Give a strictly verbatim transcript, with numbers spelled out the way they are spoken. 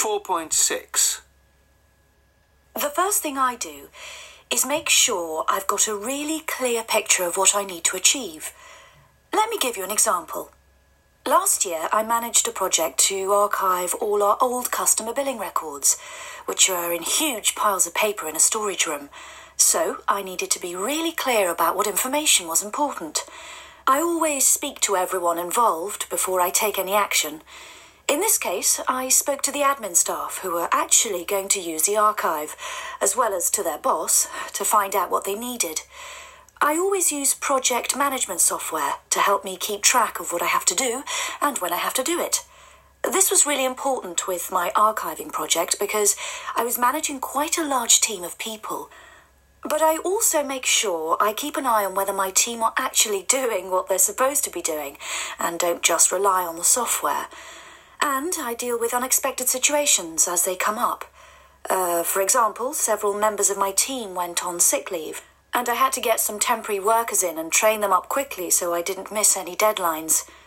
four point six. The first thing I do is make sure I've got a really clear picture of what I need to achieve. Let me give you an example. Last year, I managed a project to archive all our old customer billing records, which are in huge piles of paper in a storage room. So I needed to be really clear about what information was important. I always speak to everyone involved before I take any action. In this case, I spoke to the admin staff who were actually going to use the archive, as well as to their boss, to find out what they needed. I always use project management software to help me keep track of what I have to do and when I have to do it. This was really important with my archiving project because I was managing quite a large team of people. But I also make sure I keep an eye on whether my team are actually doing what they're supposed to be doing and don't just rely on the software. And I deal with unexpected situations as they come up. Uh, for example, several members of my team went on sick leave, and I had to get some temporary workers in and train them up quickly so I didn't miss any deadlines.